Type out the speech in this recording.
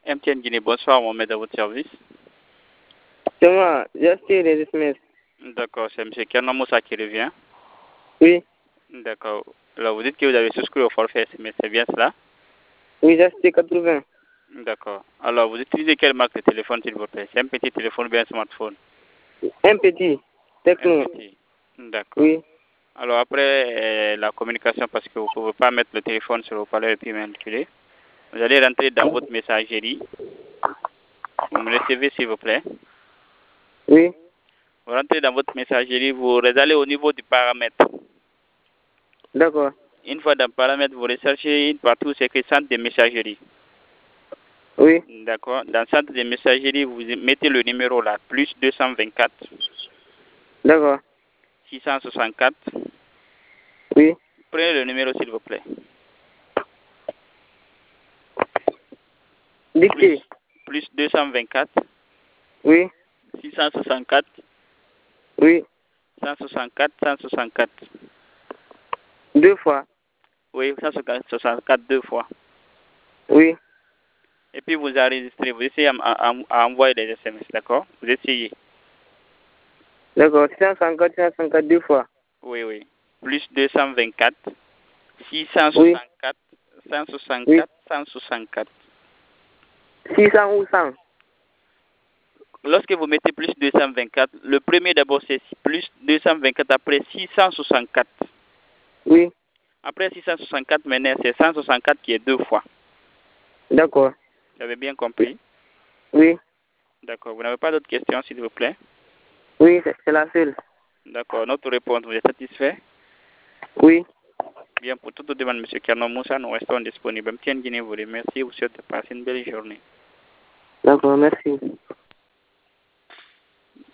MTN Guinée, bonsoir, Mohamed, à votre service. C'est moi, j'ai acheté les SMS. D'accord, c'est M. Kernan Moussa qui revient. Oui. D'accord. Alors, vous dites que vous avez souscrit au forfait SMS, c'est bien cela? Oui, j'ai acheté 80. D'accord. Alors, vous utilisez quelle marque de téléphone, s'il vous plaît? C'est un petit téléphone ou bien un smartphone? Un petit. Techno. Un petit. D'accord. Oui. Alors, après la communication, parce que vous ne pouvez pas mettre le téléphone sur le haut-parleur et puis manipuler, vous allez rentrer dans votre messagerie. Vous me recevez, s'il vous plaît. Oui. Vous rentrez dans votre messagerie, vous allez au niveau du paramètre. D'accord. Une fois dans le paramètre, vous recherchez une partie où c'est écrit centre de messagerie. Oui. D'accord. Dans le centre de messagerie, vous mettez le numéro là, plus 224. D'accord. 664. Oui. Prenez le numéro, s'il vous plaît. Dictée. Plus 224. Oui. 664. Oui. 164, 164. Deux fois. Oui, 164 deux fois. Oui. Et puis vous enregistrez, vous essayez à envoyer des SMS, d'accord? Vous essayez. D'accord. 654 deux fois. Oui, oui. Plus 224, 664, 164, 164. 600 ou 100? Lorsque vous mettez plus 224, le premier d'abord c'est plus 224, après 664. Oui. Après 664, maintenant c'est 164 qui est deux fois. D'accord. Vous avez bien compris? Oui. D'accord. Vous n'avez pas d'autres questions, s'il vous plaît? Oui, c'est la seule. D'accord. Notre réponse, vous êtes satisfait? Oui. Bien, pour toute demande, M. Kernan Moussa, nous restons disponibles. MTN Guinée vous remercie. Vous souhaite de passer une belle journée. D'accord, merci.